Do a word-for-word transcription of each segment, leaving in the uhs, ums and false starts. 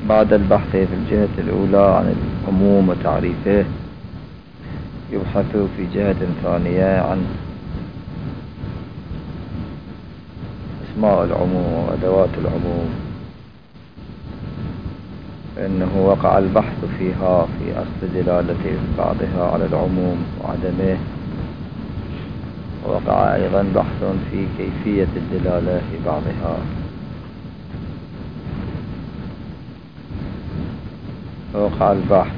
بعد البحث في الجهة الأولى عن العموم وتعريفه، يبحث في جهة ثانية عن أسماء العموم وأدوات العموم، فإنه وقع البحث فيها في أصل دلالة بعضها على العموم وعدمه، ووقع أيضا بحث في كيفية الدلالة في بعضها. ووقع البحث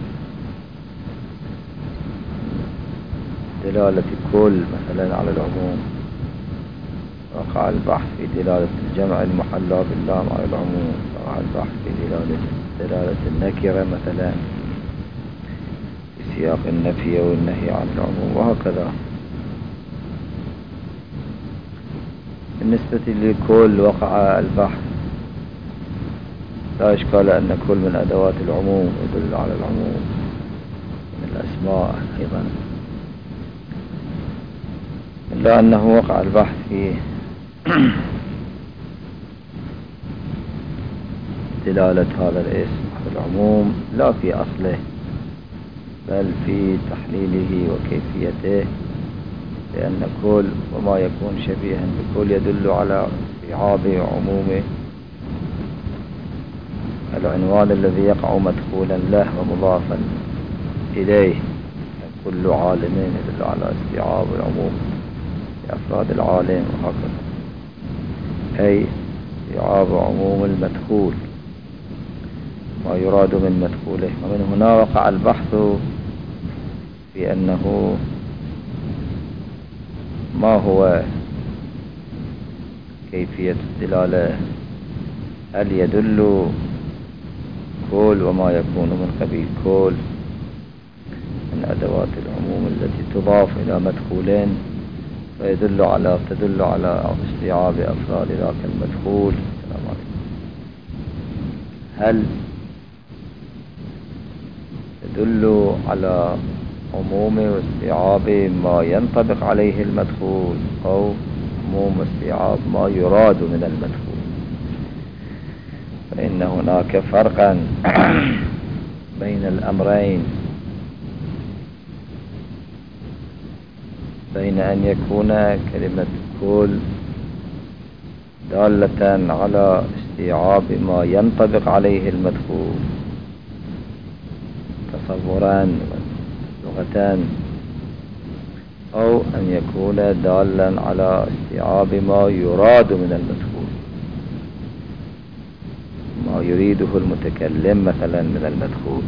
دلالة كل مثلا على العموم، وقع البحث في دلالة الجمع المحلى باللام على العموم، وقع البحث في دلالة دلالة النكرة مثلا في سياق النفي والنهي عن العموم، وهكذا. بالنسبة لكل وقع البحث لا إشكال أن كل من أدوات العموم يدل على العموم من الأسماء أيضا، إلا أنه وقع البحث في دلالة هذا الاسم على العموم لا في أصله بل في تحليله وكيفيته، لأن كل وما يكون شبيها بكل يدل على استيعاب عمومه. العنوان الذي يقع مدخولا له ومضافا إليه، كل عالم يدل على استيعاب العموم لأفراد العالم، وهكذا، أي استيعاب عموم المدخول ما يراد من مدخوله. ومن هنا وقع البحث في أنه ما هو كيفية الدلالة، هل يدل كل وما يكون من قبيل كل من أدوات العموم التي تضاف إلى مدخولين فيدل على تدل على استيعاب أفراد ذاك المدخول. هل تدل على عموم واستيعاب ما ينطبق عليه المدخول، أو عموم واستيعاب ما يراد من المدخول؟ فإن هناك فرقا بين الأمرين، بين أن يكون كلمة كل دالة على استيعاب ما ينطبق عليه المدخول تصوران لغتان، أو أن يكون دالا على استيعاب ما يراد من المدخول، ما يريده المتكلم مثلا من المدخول.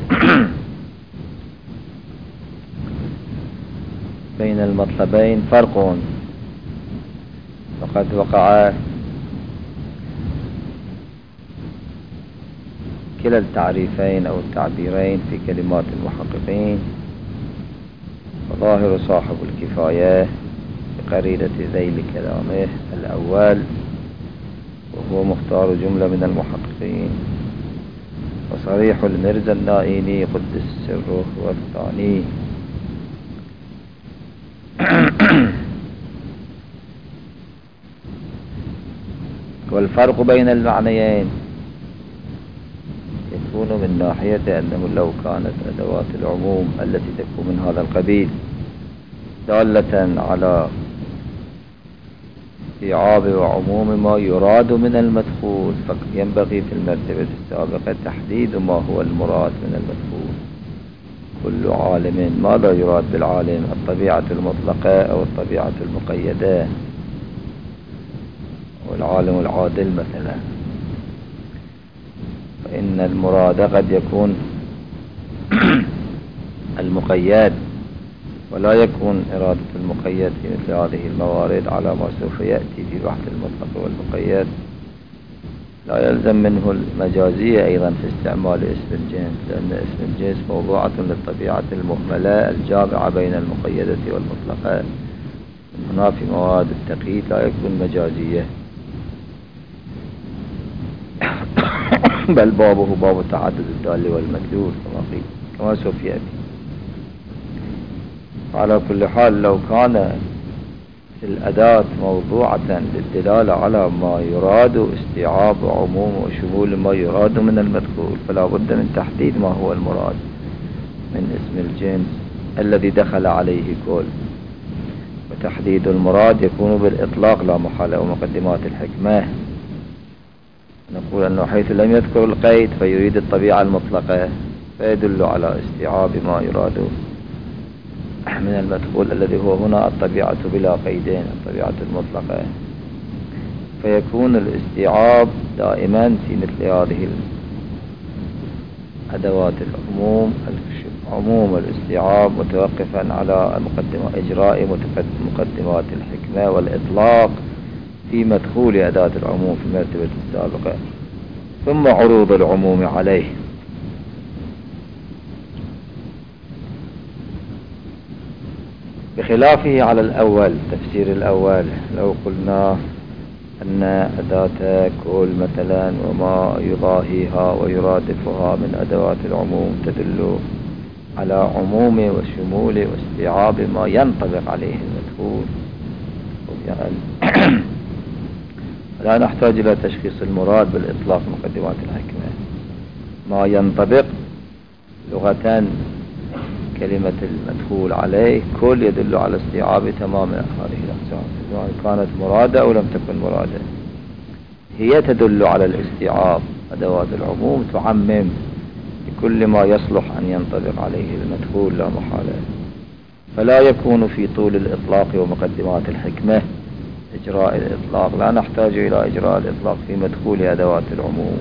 بين المطلبين فرق، وقد وقع كلا التعريفين أو التعبيرين في كلمات المحققين، وظاهر صاحب الكفاية بقرينة ذيل كلامه الأول، وهو مختار جملة من المحققين، وصريح المرزا النائيني قدس سره هو الثاني. والفرق بين المعنيين يكون من ناحية أنه لو كانت أدوات العموم التي تكون من هذا القبيل دالة على استيعاب وعموم ما يراد من المدخول، فينبغي في المرتبة السابقة تحديد ما هو المراد من المدخول. كل عالم ماذا يراد بالعالم؟ الطبيعة المطلقة أو الطبيعة المقيدة، والعالم العادل مثلا. فإن المراد قد يكون المقيد، ولا يكون إرادة المقيد في مثل هذه الموارد على ما سوف يأتي في بحث المطلق والمقيد. لا يلزم منه المجازية أيضا في استعمال اسم الجنس، لأن اسم الجنس موضوعة للطبيعة المهملة الجامعة بين المقيدة والمطلقة. من هنا في مواد التقييد لا يكون مجازية، بل بابه باب تعدد الدال والمدلول كما قيل كما سوف يأتي. على كل حال، لو كان الأداة موضوعة للدلالة على ما يراد استيعاب عموم وشمول ما يراد من المدخول، فلا بد من تحديد ما هو المراد من اسم الجنس الذي دخل عليه كل. وتحديد المراد يكون بالإطلاق لا محالة. ومقدمات الحكمة نقول أنه حيث لم يذكر القيد فيريد الطبيعة المطلقة، فيدل على استيعاب ما يراد من المدخول الذي هو هنا الطبيعة بلا قيدين، الطبيعة المطلقة. فيكون الاستيعاب دائما في مثل هذه أدوات العموم عموم الاستيعاب متوقفا على مقدمة إجراء مقدمات الحكمة والإطلاق في مدخول أداة العموم في المرتبة السابقة، ثم عروض العموم عليه. بخلافه على الأول، تفسير الأول، لو قلنا أن أداة كل مثلا وما يضاهيها ويرادفها من أدوات العموم تدل على عموم وشمول واستيعاب ما ينطبق عليه المدخول، يعني لا نحتاج إلى تشخيص المراد بالإطلاق مقدمات الحكمة. ما ينطبق لغة كلمة المدخول عليه كل يدل على استيعاب تمام هذه الأقسام، سواء كانت مرادة أو لم تكن مرادة، هي تدل على الاستيعاب. أدوات العموم تعمم بكل ما يصلح أن ينطبق عليه المدخول لا محالة. فلا يكون في طول الإطلاق ومقدمات الحكمة إجراء الإطلاق، لا نحتاج إلى إجراء الإطلاق في مدخول أدوات العموم.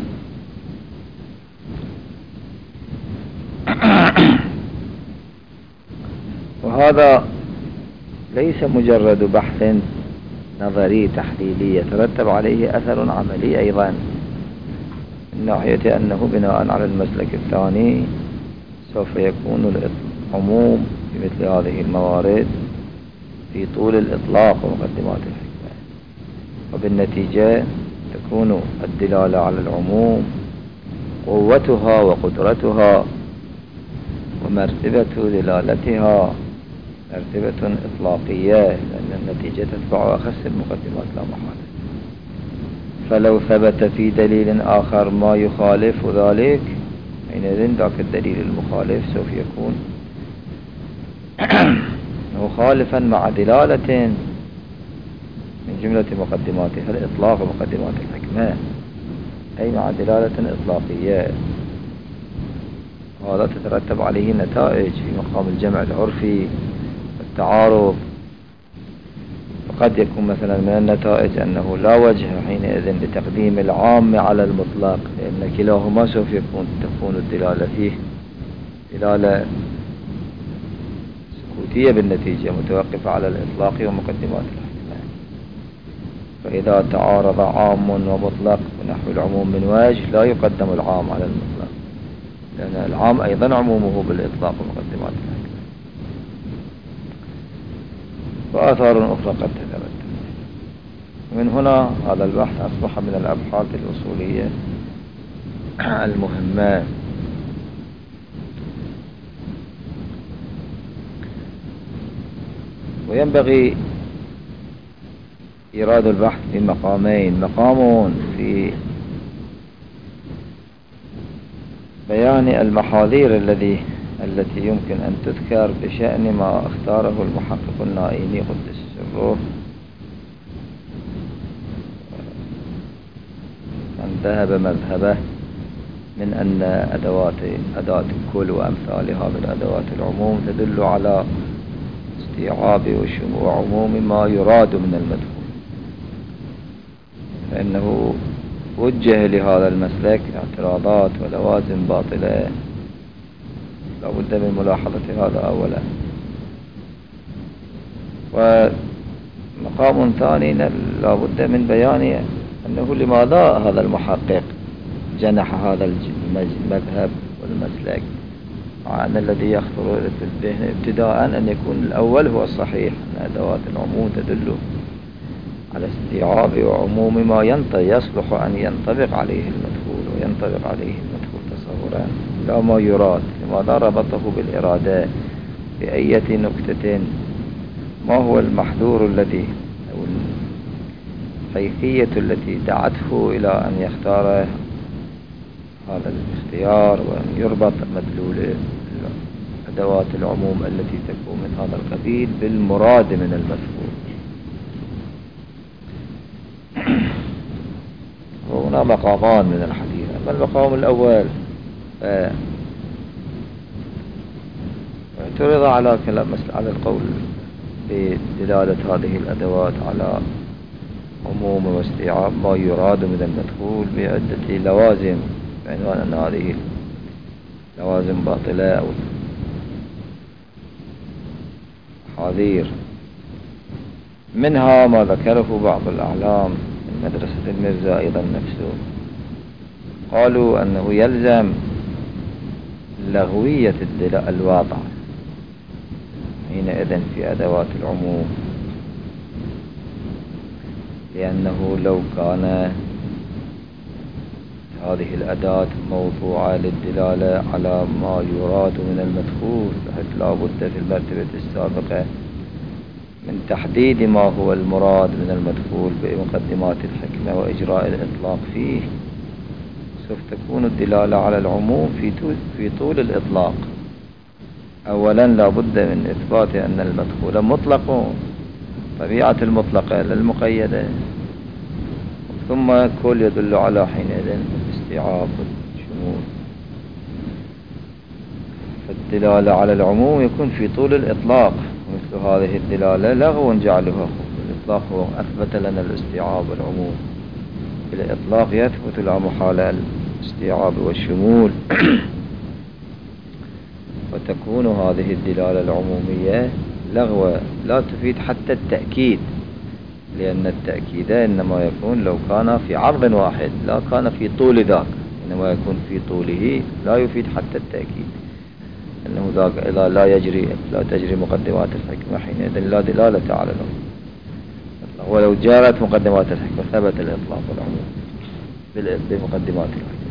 وهذا ليس مجرد بحث نظري تحليلي، يترتب عليه أثر عملي أيضا، من ناحية أنه بناء على المسلك الثاني سوف يكون العموم في مثل هذه الموارد في طول الإطلاق ومقدمات الحكمة، وبالنتيجة تكون الدلالة على العموم قوتها وقدرتها ومرتبة دلالتها مرتبة إطلاقية، لأن النتيجة تتبع أخص المقدمات لا محالة. فلو ثبت في دليل آخر ما يخالف ذلك، حينئذ ذاك الدليل المخالف سوف يكون مخالفا مع دلالة من جملة مقدماتها الإطلاق ومقدمات الحكمة، أي مع دلالة إطلاقية. وهذا تترتب عليه نتائج في مقام الجمع العرفي والتعارض. فقد يكون مثلا من النتائج أنه لا وجه حينئذ لتقديم العام على المطلق، لأن كلاهما سوف يكون تكون الدلالة فيه دلالة سكوتية بالنتيجة متوقفة على الإطلاق ومقدمات الحكمة. فإذا تعارض عام ومطلق ونحو العموم من وجه لا يقدم العام على المطلق، لأن العام أيضا عمومه بالإطلاق ومقدمات الحكمة. وآثار أخرى قد تترتب. ومن هنا هذا البحث أصبح من الأبحاث الأصولية المهمة. وينبغي إيراد البحث في مقامين: مقام في بيان المحاذير الذي التي يمكن أن تذكر بشأن ما اختاره المحقق النائيني قدس سره، من ذهب مذهبه من أن أدوات أداة الكل وأمثالها من أدوات العموم تدل على استيعاب وعموم ما يراد من المدخول، فإنه وجه لهذا المسلك اعتراضات ولوازم باطلة، لا بد من ملاحظة هذا أولا. ومقام ثاني لا بد من بيان أنه لماذا هذا المحقق جنح هذا المذهب والمسلك، مع أن الذي يخطر في الذهن ابتداء أن يكون الأول هو الصحيح، أن أدوات العموم تدل على استيعاب وعموم ما يصلح أن ينطبق عليه المدخول وينطبق عليه المدخول تصورا لا ما يراد. لماذا ربطه بالإرادة؟ بأية نكتة؟ ما هو المحذور الذي الكيفية التي دعته إلى أن يختار هذا الاختيار وأن يربط مدلول أدوات العموم التي تكون من هذا القبيل بالمراد من المذكور. وهنا مقامان من الحديث. أما المقام الأول اعترض على كلام على القول بدلالة هذه الأدوات على عموم واستيعاب ما يراد من المدخول بعدة لوازم، بعنوان أن هذه لوازم باطلة أو حاذير. منها ما ذكره بعض الأعلام من مدرسة المرزا أيضا نفسه، قالوا أنه يلزم لغوية الواقع حينئذ في أدوات العموم، لأنه لو كان هذه الأداة موضوعة للدلالة على ما يراد من المدخول، بحيث لا بد في المرتبة السابقة من تحديد ما هو المراد من المدخول بمقدمات الحكمة وإجراء الإطلاق فيه، سوف تكون الدلالة على العموم في طول, في طول الإطلاق. أولا لا بد من إثبات أن المدخول مطلق، طبيعة المطلقة للمقيدة، ثم كل يدل على حينئذ الاستيعاب والشمول. فالدلالة على العموم يكون في طول الإطلاق، مثل هذه الدلالة لغو جعلها الإطلاق هو أثبت لنا الاستيعاب والعموم. بالإطلاق يثبت لا محالة الاستيعاب والشمول وتكون هذه الدلالة العمومية لغوة لا تفيد حتى التأكيد، لأن التأكيد إنما يكون لو كان في عرض واحد لا كان في طول ذاك، إنما يكون في طوله لا يفيد حتى التأكيد، أنه ذاك إذا لا يجري لا تجري مقدمات الحكمة حينئذ لا دلالة على العموم، ولو جرت مقدمات الحكمة ثبت الإطلاق والعموم بمقدمات الحكمة.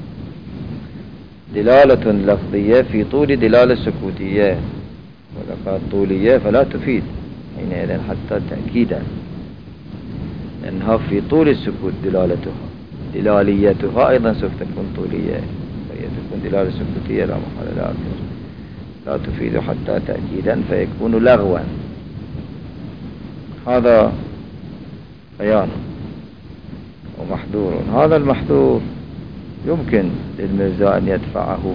دلالة لفظية في طول دلالة سكوتية، وإذا كانت طولية فلا تفيد حينئذ حتى تأكيدا، لأنها في طول السكوت دلالتها، دلاليتها أيضا سوف تكون طولية، فهي تكون دلالة سكوتية لا محالة لا أكثر، لا تفيد حتى تأكيدا فيكون لغوا. هذا بيان ومحذور. هذا المحذور يمكن للمرزا أن يدفعه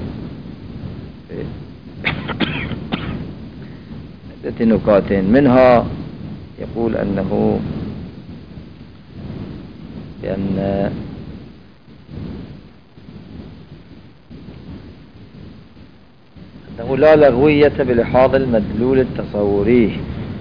عدة نكات، منها يقول أنه لأن أنه لا لغوية بلحاظ المدلول التصوري.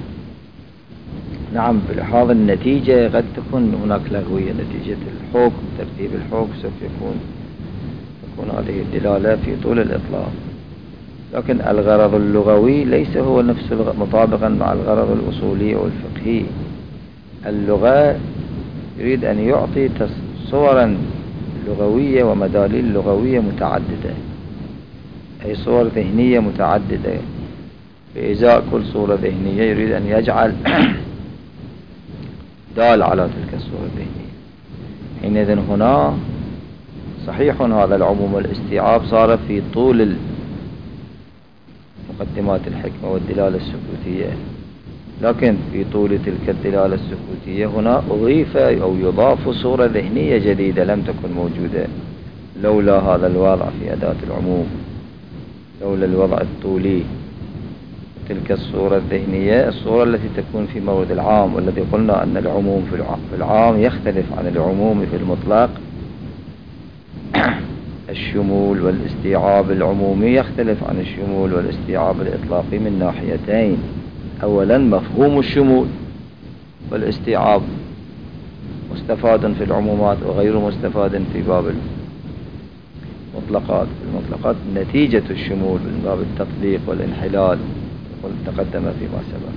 نعم بلحاظ النتيجة قد تكون هناك لغوية، نتيجة الحكم ترتيب الحكم سوف يكون تكون هذه الدلالة في طول الإطلاق، لكن الغرض اللغوي ليس هو نفسه مطابقا مع الغرض الأصولي أو الفقهي. اللغة يريد أن يعطي صورا لغوية ومداليل لغوية متعددة، أي صور ذهنية متعددة، بإزاء كل صورة ذهنية يريد أن يجعل دال على تلك الصورة الذهنية. حينئذ هنا صحيح هذا العموم والاستيعاب صار في طول مقدمات الحكمة والدلالة السكوتية، لكن في طول تلك الدلالة السكوتية هنا أضيف أو يضاف صورة ذهنية جديدة لم تكن موجودة لولا هذا الوضع في أداة العموم، لولا الوضع الطولي. تلك الصورة الذهنية الصورة التي تكون في مورد العام، والذي قلنا أن العموم في العام يختلف عن العموم في المطلق. الشمول والاستيعاب العمومي يختلف عن الشمول والاستيعاب الإطلاقي من ناحيتين. أولا مفهوم الشمول والاستيعاب مستفاد في العمومات وغير مستفاد في باب المطلقات. في المطلقات نتيجة الشمول من باب التطبيق والانحلال تقدم فيما سبق.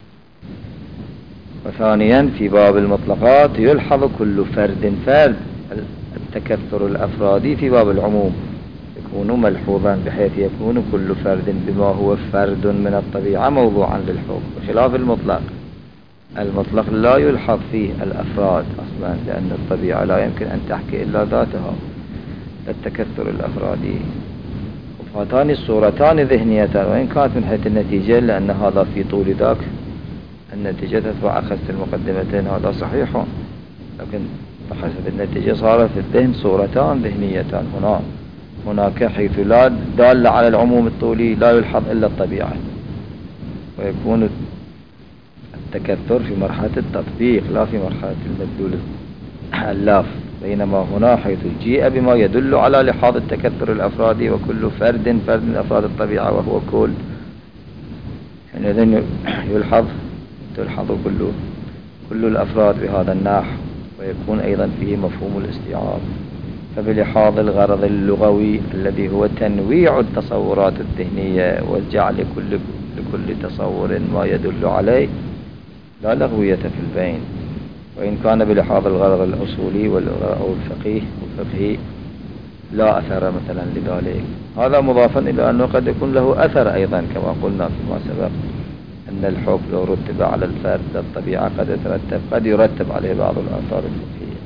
وثانيا في باب المطلقات يلحظ كل فرد فرد، التكثر الأفرادي في باب العموم يكون ملحوظا، بحيث يكون كل فرد بما هو فرد من الطبيعة موضوعا للحكم، بخلاف المطلق المطلق لا يلحظ فيه الأفراد أصلا، لأن الطبيعة لا يمكن أن تحكي إلا ذاتها، التكثر الأفرادي. وهاتان الصورتان ذهنيتان، وإن كانت من حيث النتيجة، لأن هذا في طول ذاك النتيجة تتبع أخذت المقدمتين، هذا صحيح، لكن بحسب النتيجة صار في الذهن صورتان ذهنيتان. هنا هناك حيث لا دال على العموم الطولي لا يلحظ إلا الطبيعة، ويكون التكثر في مرحلة التطبيق لا في مرحلة المدلول اللاف. بينما هنا حيث جيء بما يدل على لحاظ التكثر الأفرادي، وكل فرد فرد من أفراد الطبيعة وهو كل، يعني إذن يلحظ تلحظ كل كل الأفراد بهذا النحو، ويكون أيضا فيه مفهوم الاستيعاب. فبلحاظ الغرض اللغوي الذي هو تنويع التصورات الذهنية وجعل لكل لكل تصور ما يدل عليه، لا لغوية في البين. وإن كان بلحاظ الغرض الأصولي أو الفقيه والفقهي لا أثر مثلا لذلك. هذا مضافا إلى أنه قد يكون له أثر أيضا، كما قلنا فيما سبق أن الحكم لو رتب على الفرد الطبيعة قد يترتب قد يرتب عليه بعض الآثار الفقهية.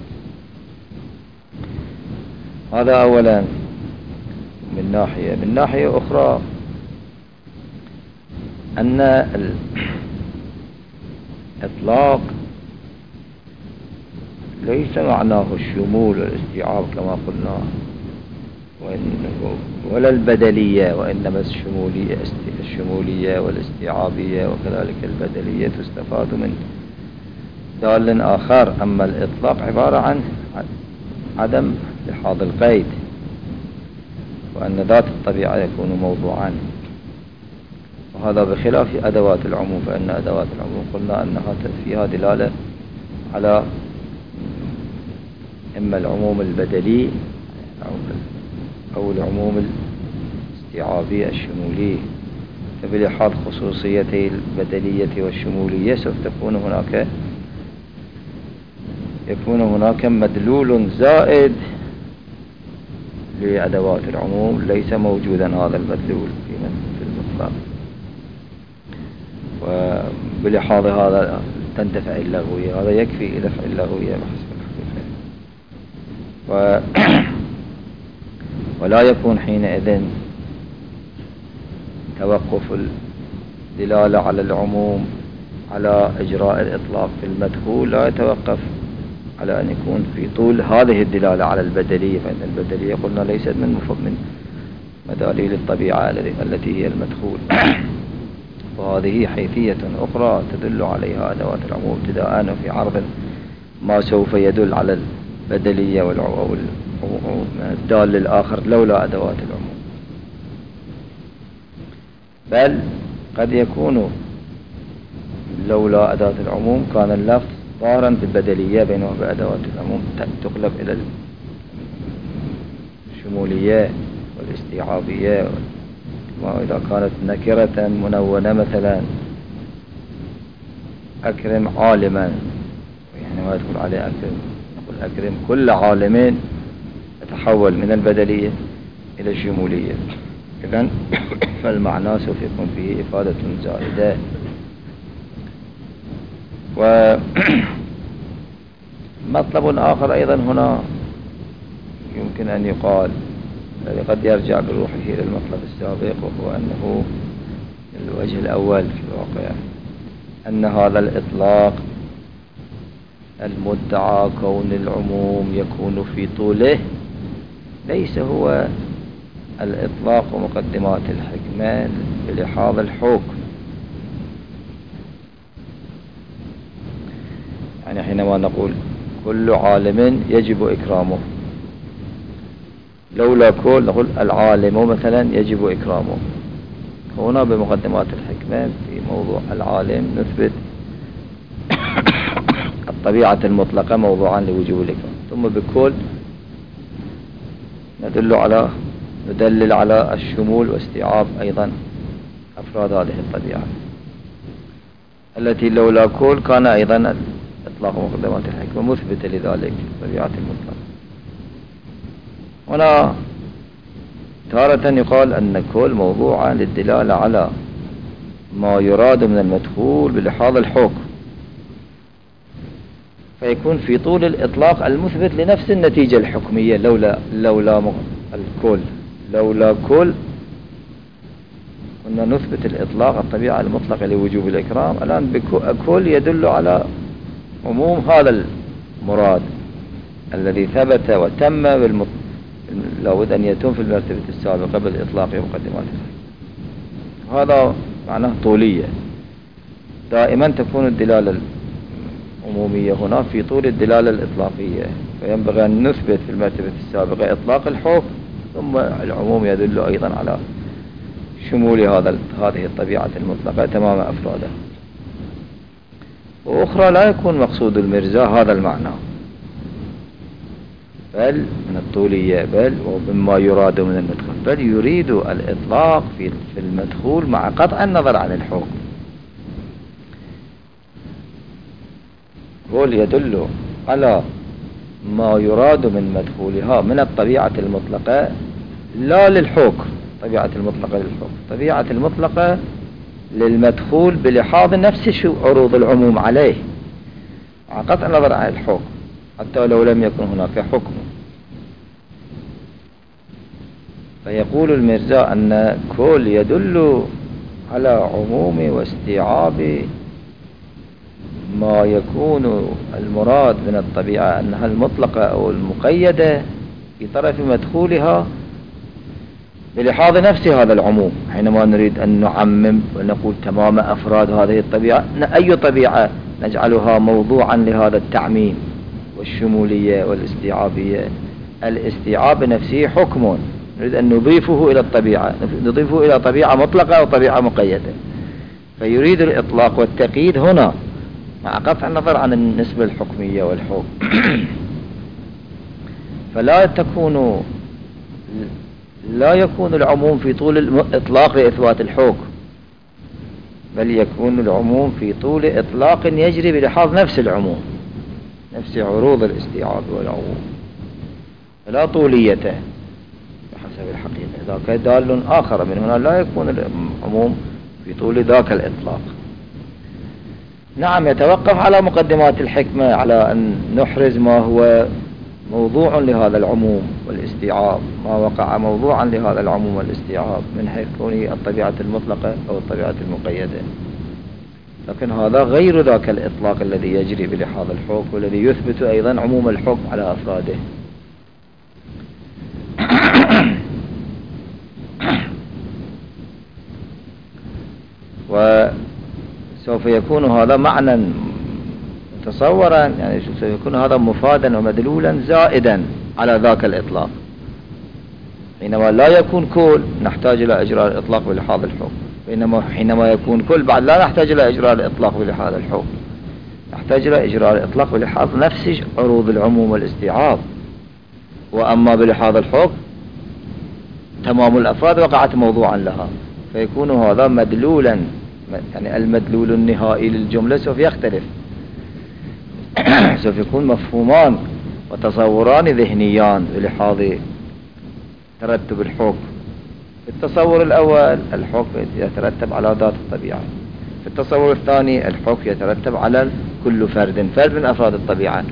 هذا أولا من ناحية. من ناحية أخرى أن الإطلاق ليس معناه الشمول والاستيعاب كما قلنا، ولا البدلية، وإنما الشمولية الشمولية والاستيعابية وكذلك البدلية تستفاد من دال آخر. أما الإطلاق عبارة عن عدم لحاظ القيد، وأن ذات الطبيعة يكون موضوعا، وهذا بخلاف أدوات العموم. فإن أدوات العموم قلنا أنها فيها دلالة على إما العموم البدلي أو العموم الاستيعابي الشمولي. فبلحاظ خصوصيتي البدلية والشمولية سوف تكون هناك يكون هناك مدلول زائد لأدوات العموم ليس موجودا هذا المدلول في المطلق. وبلحاظ هذا تندفع اللغوية، هذا يكفي دفع اللغوية بحسب الحقيقة. و ولا يكون حينئذ توقف الدلالة على العموم على إجراء الإطلاق في المدخول، لا يتوقف على أن يكون في طول هذه الدلالة على البدلية، فإن البدلية قلنا ليست من من مداليل الطبيعة التي هي المدخول. وهذه حيثية أخرى تدل عليها أدوات العموم ابتداء في عرض ما سوف يدل على البدلية والدال الآخر لولا أدوات العموم. بل قد يكون لولا أدوات العموم كان اللفظ ظاهرا بالبدلية بينما بأدوات العموم تقلب إلى الشمولية والاستيعابية. وإذا كانت نكرة منونة مثلا أكرم عالما، يعني ما يدخل عليه أكرم، نقول أكرم كل عالم، يتحول من البدلية إلى الشمولية. إذن فالمعنى سوف يكون فيه إفادة زائدة. ومطلب آخر أيضا هنا يمكن أن يقال، الذي قد يرجع بروحه إلى المطلب السابق، وهو أنه الوجه الأول في الواقع أن هذا الإطلاق المدعى كون العموم يكون في طوله ليس هو الإطلاق ومقدمات الحكمة بلحاظ الحكم. يعني حينما نقول كل عالم يجب إكرامه، لولا كل نقول العالم مثلا يجب إكرامه. هنا بمقدمات الحكمة في موضوع العالم نثبت الطبيعة المطلقة موضوعا لوجوب الإكرام، ثم بكل ندل على ندلل على الشمول واستيعاب أيضا أفراد هذه الطبيعة التي لولا كل كان أيضا إطلاق مقدمات الحكمة مثبتة لذلك الطبيعة المطلقة. هنا تارة يقال أن كل موضوعا للدلالة على ما يراد من المدخول بلحاظ الحكم، فيكون في طول الإطلاق المثبت لنفس النتيجة الحكمية لولا لولا الكل لولا كل كنا نثبت الإطلاق الطبيعة المطلقة لوجوب الإكرام. الآن بكل يدل على عموم هذا المراد الذي ثبت وتم بالمط... لابد أن يتم في المرتبة السابقة بالإطلاق ومقدمات الحكم. هذا معناه طولية. دائما تكون الدلالة العمومية هنا في طول الدلالة الإطلاقية، فينبغي أن نثبت في المرتبة السابقة إطلاق الحكم، ثم العموم يدل أيضا على شمول هذا هذه الطبيعة المطلقة تمام أفرادها. وأخرى لا يكون مقصود المرزا هذا المعنى، بل من الطولية، بل ومما يراد من المدخول، بل يريد الإطلاق في المدخول مع قطع النظر عن الحكم. قول يدل على ما يراد من مدخولها من الطبيعة المطلقة لا للحكم، طبيعة المطلقة للحكم، طبيعة المطلقة للمدخول بلحاظ نفس عروض العموم عليه مع قطع النظر عن الحكم حتى لو لم يكن هناك حكم. فيقول المرزا أن كل يدل على عموم واستيعاب ما يكون المراد من الطبيعة أنها المطلقة أو المقيدة في طرف مدخولها بلحاظ نفس هذا العموم. حينما نريد أن نعمم ونقول تمام أفراد هذه الطبيعة، أي طبيعة نجعلها موضوعا لهذا التعميم والشمولية والاستيعابية؟ الاستيعاب نفسه حكم نريد أن نضيفه إلى الطبيعة، نضيفه إلى طبيعة مطلقة أو طبيعة مقيدة. فيريد الإطلاق والتقييد هنا مع قطع النظر عن النسبة الحكمية والحكم. فلا تكون لا يكون العموم في طول الإطلاق لإثبات الحكم، بل يكون العموم في طول إطلاق يجري بلحاظ نفس العموم، نفس عروض الاستيعاب والعموم، فلا طولية بحسب الحقيقة. ذاك دال آخر من هنا، لا يكون العموم في طول ذاك الإطلاق. نعم، يتوقف على مقدمات الحكمة على أن نحرز ما هو موضوع لهذا العموم والاستيعاب، ما وقع موضوعا لهذا العموم والاستيعاب من حيث كونه الطبيعة المطلقة أو الطبيعة المقيدة. لكن هذا غير ذاك الإطلاق الذي يجري بلحاظ الحكم والذي يثبت أيضا عموم الحكم على أفراده. وسوف يكون هذا معنى تصورا، يعني سيكون هذا مفادا ومدلولا زائدا على ذاك الإطلاق. حينما لا يكون كل نحتاج إلى إجراء الإطلاق بلحاظ الحكم، بينما حينما يكون كل بعد لا نحتاج إلى إجراء الإطلاق بلحاظ الحكم، نحتاج إلى إجراء الإطلاق بلحاظ نفس عروض العموم والاستيعاب. وأما بلحاظ الحكم تمام الأفراد وقعت موضوعا لها، فيكون هذا مدلولا، يعني المدلول النهائي للجملة سوف يختلف. سوف يكون مفهومان وتصوران ذهنيان بلحاظ ترتب الحكم. في التصور الأول الحكم يترتب على ذات الطبيعة، في التصور الثاني الحكم يترتب على كل فرد فرد من أفراد الطبيعة.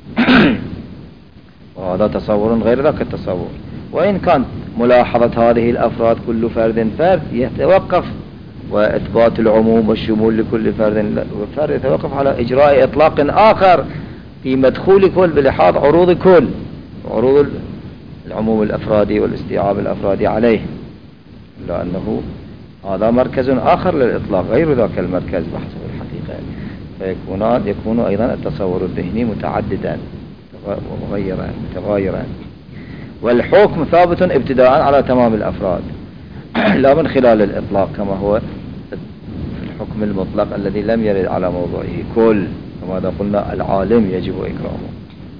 وهذا تصور غير ذاك التصور. وإن كانت ملاحظة هذه الأفراد كل فرد فرد يتوقف، وإثبات العموم والشمول لكل فرد وفرد يتوقف على إجراء إطلاق آخر في مدخول كل بلحاظ عروض كل، عروض العموم الأفرادي والاستيعاب الأفرادي عليه، لأنه هذا مركز آخر للإطلاق غير ذاك المركز بحسب الحقيقة. فيكون يكون أيضا التصور الذهني متعددا ومغيرا متغايرا. والحكم ثابت ابتداء على تمام الأفراد لا من خلال الإطلاق كما هو في الحكم المطلق الذي لم يرد على موضوعه كل، كما قلنا العالم يجب إكرامه.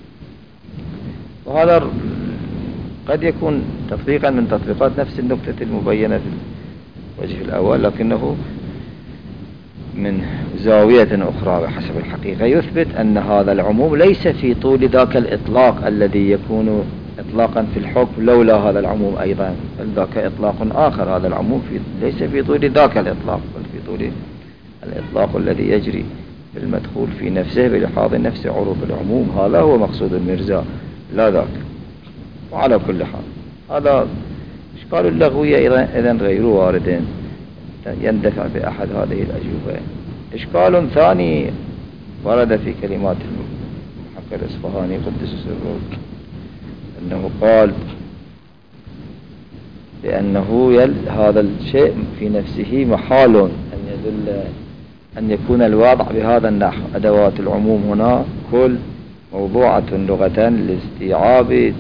وهذا قد يكون تطبيقا من تطبيقات نفس النكتة المبينة في الوجه الأول، لكنه من زاوية أخرى بحسب الحقيقة يثبت أن هذا العموم ليس في طول ذاك الإطلاق الذي يكون إطلاقا في الحكم لولا هذا العموم أيضا، بل ذاك إطلاق آخر. هذا العموم في ليس في طول ذاك الإطلاق، بل في طول الإطلاق الذي يجري في المدخول في نفسه بلحاظ نفس عروض العموم. هذا هو مقصود المرزا لا ذاك. وعلى كل حال هذا إشكال اللغوية إذن غير وارد يندفع بأحد هذه الأجوبة. إشكال ثاني ورد في كلمات المحقق الإصفهاني قدس سره أنه قال لأنه هذا الشيء في نفسه محال أن يدل أن يكون الوضع بهذا النحو أدوات العموم هنا كل موضوعة لغة لاستيعاب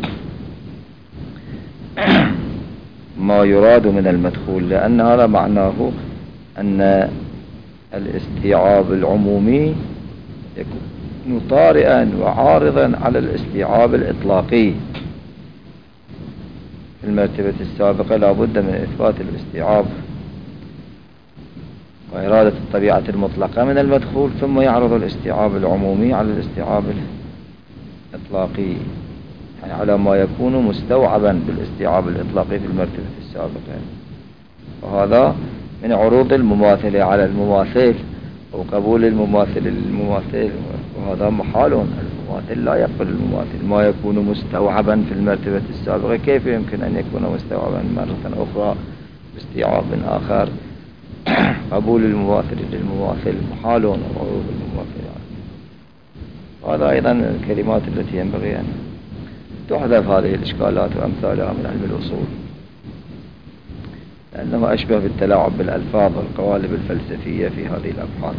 ما يراد من المدخول، لأن هذا معناه أن الاستيعاب العمومي يكون طارئا وعارضا على الاستيعاب الإطلاقي. في المرتبة السابقة لا بد من إثبات الاستيعاب وإرادة الطبيعة المطلقة من المدخول، ثم يعرض الاستيعاب العمومي على الاستيعاب الإطلاقي، يعني على ما يكون مستوعبا بالاستيعاب الإطلاقي في المرتبة السابقة. وهذا من عروض المماثلة على المماثل أو قبول المماثل للمماثل، وهذا محال. المماثل لا يقبل المماثل ما يكون مستوعبا في المرتبة السابقة، كيف يمكن أن يكون مستوعبا مرة أخرى باستيعاب آخر؟ قبول المماثل للمماثل محال وعروض المماثل. هذا أيضا من الكلمات التي ينبغي أن تحذف هذه الإشكالات وأمثالها من علم الأصول، لأنه أشبه بالتلاعب بالألفاظ والقوالب الفلسفية في هذه الأبحاث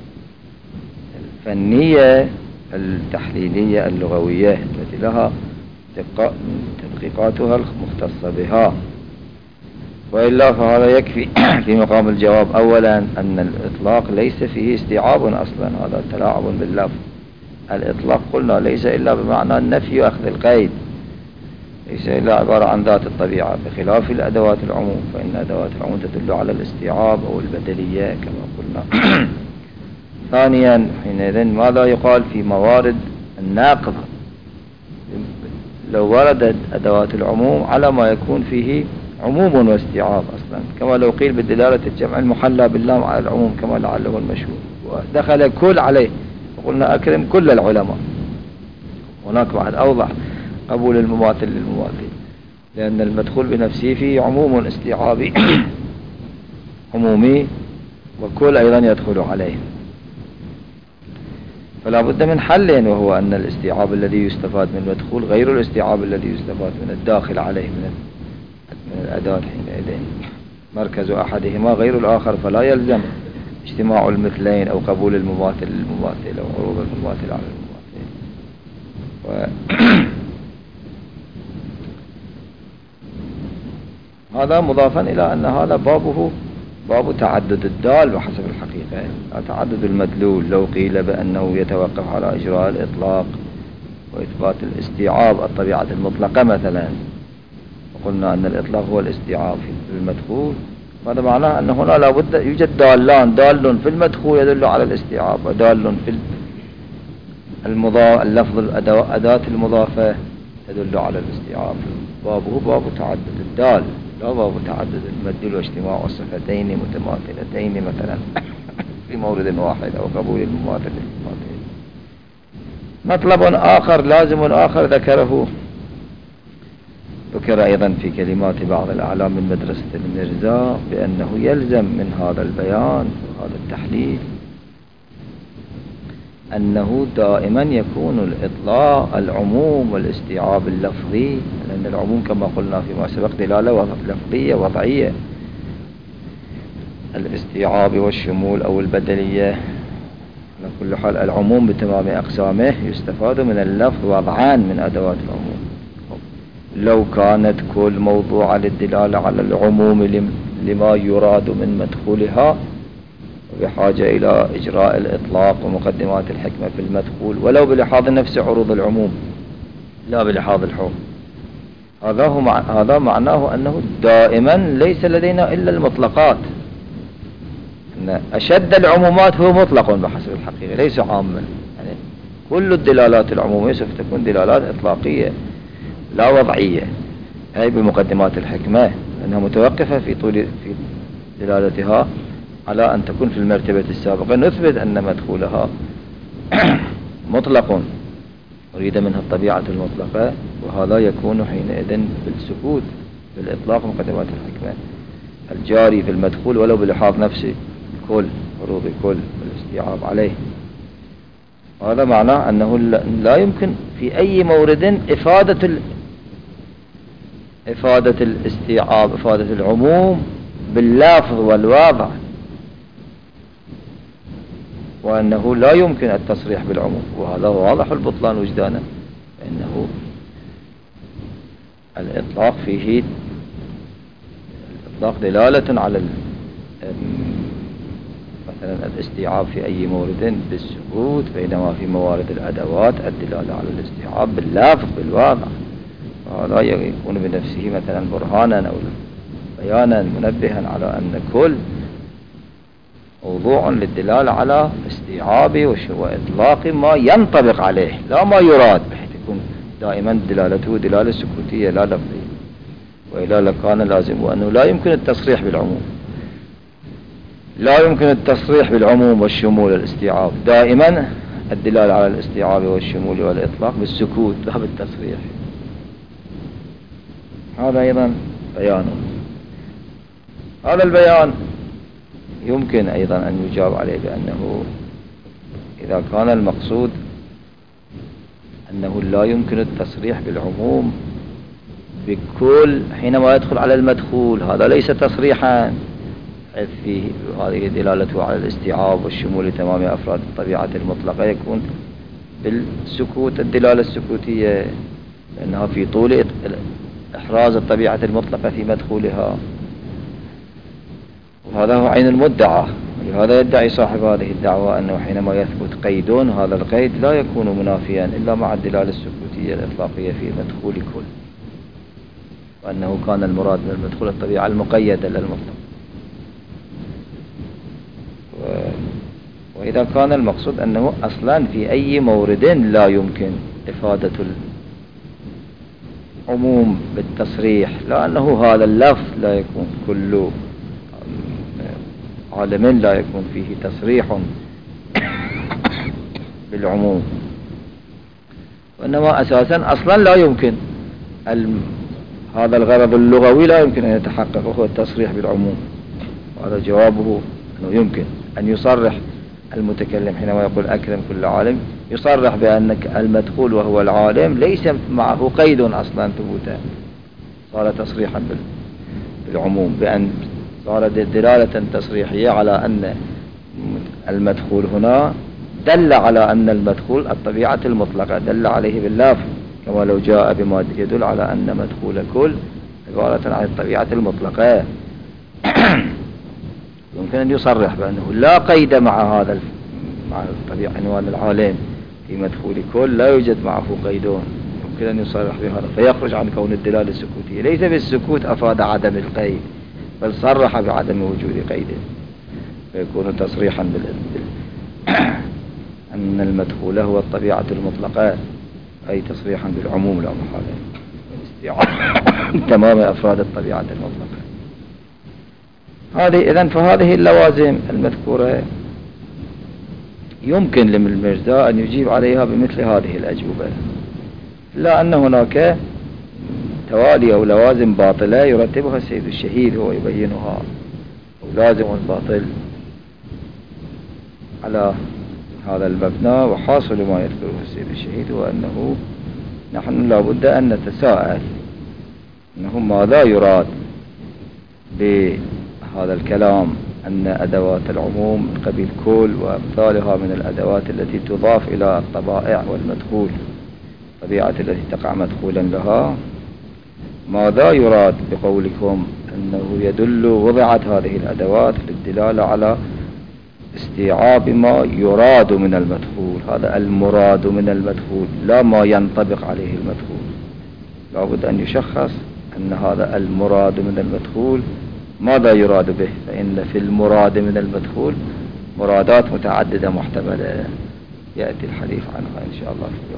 الفنية التحليلية اللغوية التي لها تدقيقاتها المختصة بها. وإلا فهذا يكفي في مقام الجواب. أولا أن الإطلاق ليس فيه استيعاب أصلا، هذا تلاعب باللفظ. الإطلاق قلنا ليس إلا بمعنى النفي وأخذ القيد، ليس إلا عبارة عن ذات الطبيعة، بخلاف الأدوات العموم، فإن أدوات العموم تدل على الاستيعاب أو البدلية كما قلنا. ثانيا حينئذ ماذا يقال في موارد الناقض؟ لو وردت أدوات العموم على ما يكون فيه عموم واستيعاب أصلا، كما لو قيل بالدلالة الجمع المحلى باللام على العموم كما لعله المشهور، ودخل كل عليه وقلنا أكرم كل العلماء. هناك بعد أوضح قبول المماثل للمماثل، لأن المدخول بنفسه فيه عموم استيعابي عمومي، وكل أيضا يدخل عليه. فلا بد من حل، وهو أن الاستيعاب الذي يستفاد من المدخول غير الاستيعاب الذي يستفاد من الداخل عليه من الأداة. حينئذ مركز أحدهما غير الآخر، فلا يلزم اجتماع المثلين أو قبول المماثل للمماثل أو عروض المماثل على المماثل. و... هذا مضافا إلى أن هذا بابه باب تعدد الدال بحسب الحقيقة، تعدد المدلول. لو قيل بأنه يتوقف على إجراء الإطلاق وإثبات الاستيعاب الطبيعة المطلقة مثلا، وقلنا أن الإطلاق هو الاستيعاب في المدخول، هذا معناه أن هنا لابد يوجد دالان، دال في المدخول يدل على الاستيعاب، ودال في المضاف اللفظ الأداة المضافة تدل على الاستيعاب. بابه باب تعدد الدال، لا باب تعدد المدلول واجتماع الصفتين متماثلتين مثلا في مورد واحد أو قبول المماثل للمماثل. مطلب آخر لازم آخر ذكره ذكر أيضا في كلمات بعض الأعلام من مدرسة المرزا، بأنه يلزم من هذا البيان وهذا التحليل أنه دائما يكون الإطلاق العموم والاستيعاب اللفظي، لأن العموم كما قلنا فيما سبق دلالة لفظية وضعية، الاستيعاب والشمول أو البدلية. على كل حال العموم بتمام أقسامه يستفاد من اللفظ وضعان من أدوات العموم. لو كانت كل موضوع للدلالة على العموم لما يراد من مدخولها، وبحاجة إلى إجراء الإطلاق ومقدمات الحكمة في المدخول، ولو بلحاظ نفس عروض العموم لا بلحاظ الحكم. هذا هو مع... هذا معناه أنه دائما ليس لدينا إلا المطلقات، أن أشد العمومات هو مطلق بحسب الحقيقة ليس عاما. يعني كل الدلالات العمومية سوف تكون دلالات إطلاقية لا وضعية، أي بمقدمات الحكمة، لأنها متوقفة في طول في دلالتها على أن تكون في المرتبة السابقة نثبت أن مدخولها مطلق أريد منها الطبيعة المطلقة، وهذا يكون حينئذ بالسكوت بالإطلاق مقدمات الحكمة الجاري في المدخول ولو بلحاظ نفسه كل فروض كل والاستيعاب عليه. هذا معناه أنه لا يمكن في أي مورد إفادة ال... إفادة الاستيعاب إفادة العموم باللافظ والواضع، وأنه لا يمكن التصريح بالعموم، وهذا واضح البطلان وجدانا، فإنه الإطلاق فيه الإطلاق دلالة على مثلا الاستيعاب في أي مورد بالسكوت، بينما في موارد الأدوات الدلالة على الاستيعاب باللافظ بالواضع، وهذا يكون بنفسه مثلا برهانا أو بيانا منبها على أن كل موضوع للدلالة على استيعاب وإطلاق ما ينطبق عليه لا ما يراد، بحيث يكون دائما دلالته دلالة سكوتية لا لفظية، وإلا لكان لازم وأنه لا يمكن التصريح بالعموم، لا يمكن التصريح بالعموم والشمول والاستيعاب، دائما الدلالة على الاستيعاب والشمول والإطلاق بالسكوت لا بالتصريح. هذا أيضا بيان. هذا البيان يمكن أيضا أن يجاب عليه بأنه إذا كان المقصود أنه لا يمكن التصريح بالعموم بكل حينما يدخل على المدخول، هذا ليس تصريحا فيه، هذه دلالته على الاستيعاب والشمول لتمام أفراد الطبيعة المطلقة يكون بالسكوت الدلالة السكوتية، لأنها في طول إحراز الطبيعة المطلقة في مدخولها، وهذا هو عين المدعى. ولهذا يدعي صاحب هذه الدعوة أنه حينما يثبت قيد هذا القيد لا يكون منافيا إلا مع الدلالة السكوتية الإطلاقية في مدخول كل، وأنه كان المراد من المدخول الطبيعة المقيدة للمطلق. و... وإذا كان المقصود أنه أصلا في أي مورد لا يمكن إفادة العموم بالتصريح، لأنه هذا اللفظ لا يكون كله عالم لا يكون فيه تصريح بالعموم، وإنما أساسا أصلا لا يمكن الم... هذا الغرض اللغوي لا يمكن أن يتحقق وهو التصريح بالعموم. وهذا جوابه أنه يمكن أن يصرح المتكلم حينما يقول أكرم كل عالم، يصرح بأن المدخول وهو العالم ليس معه قيد أصلا ثبوتا، صار تصريحا بالعموم، بأن صارت دلالة تصريحية على أن المدخول هنا دل على أن المدخول الطبيعة المطلقة، دل عليه باللافظ، كما لو جاء بما يدل على أن مدخول كل عبارة عن الطبيعة المطلقة. يمكن أن يصرح بأنه لا قيد مع هذا مع الطبيعة عنوان العالم في مدخول كل، لا يوجد معه قيدون، يمكن أن يصرح بهذا فيخرج عن كون الدلالة السكوتية. ليس بالسكوت أفاد عدم القيد، بل صرح بعدم وجود قيد، فيكون تصريحا بال أن المدخول هو الطبيعة المطلقة، أي تصريحا بالعموم لا محالة والاستيعاب تمام أفراد الطبيعة المطلقة. هذه إذن فهذه اللوازم المذكورة يمكن للمرزا أن يجيب عليها بمثل هذه الأجوبة، لا أن هناك توالي أو لوازم باطلة يرتبها السيد الشهيد هو يبينها، أو لازم باطل على هذا المبنى. وحاصل ما يذكره السيد الشهيد هو أنه نحن لابد أن نتساءل أنه ماذا يراد بهذا الكلام أن أدوات العموم من قبيل كل وأمثالها من الأدوات التي تضاف إلى الطبائع والمدخول، الطبيعة التي تقع مدخولا لها. ماذا يراد بقولكم أنه يدل وضعت هذه الأدوات للدلالة على استيعاب ما يراد من المدخول؟ هذا المراد من المدخول لا ما ينطبق عليه المدخول. لابد أن يشخص أن هذا المراد من المدخول ماذا يراد به، فإن في المراد من المدخول مرادات متعددة محتملة يأتي الحديث عنها إن شاء الله.